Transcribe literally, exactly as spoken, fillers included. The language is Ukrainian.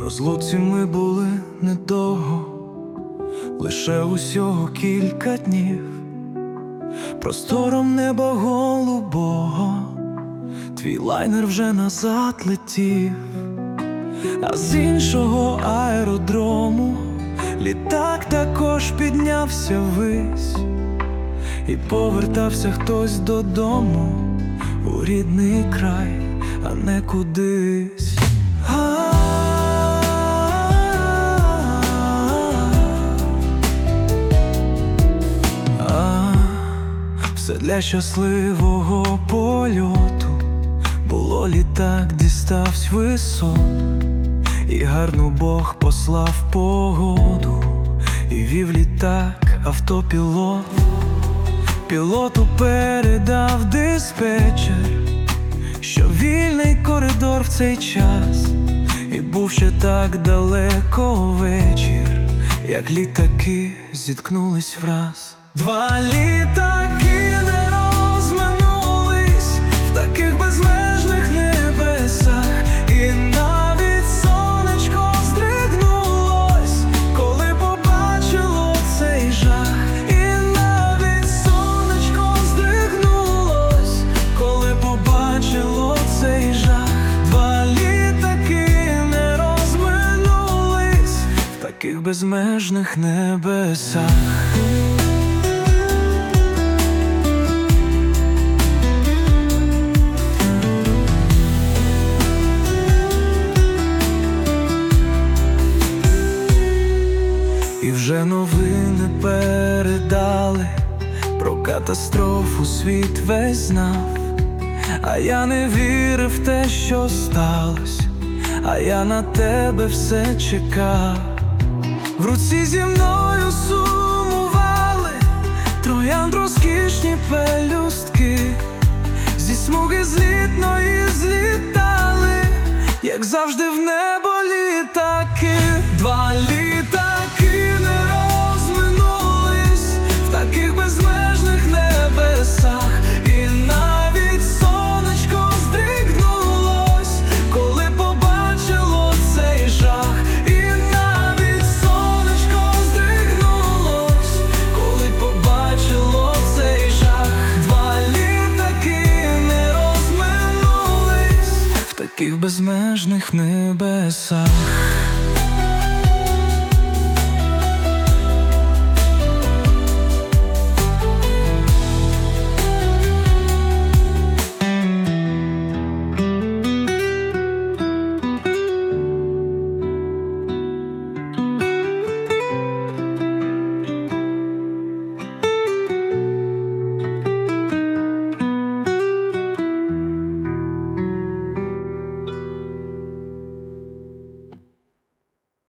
розлуці ми були недовго, лише усього кілька днів. Простором неба голубого твій лайнер вже назад летів, а з іншого аеродрому літак також піднявся ввись, і повертався хтось додому, у рідний край, а не кудись. Все для щасливого польоту було, літак діставсь висот, і гарну Бог послав погоду, і вів літак автопілот. Пілоту передав диспетчер, що вільний коридор в цей час, і був ще так далеко вечір, як літаки зіткнулись враз. Два літаки не розминулись в таких безмежних небесах, і навіть сонечко здригнулось, коли побачило цей жах. І навіть сонечко здригнулось, коли побачило цей жах. Два літаки не розминулись в таких безмежних небесах. І вже новини передали, про катастрофу світ весь знав. А я не вірив в те, що сталося, а я на тебе все чекав. В руці зі мною сумували троянд розкішні пелюстки, зі смуги злітної злітали, як завжди в небо літаки. Два літаки не розминулись в таких безмежних небесах, і навіть сонечко здригнулось, коли побачило цей жах. І навіть сонечко здригнулось, коли побачило цей жах. Два літаки не розминулись в таких безмежних небесах.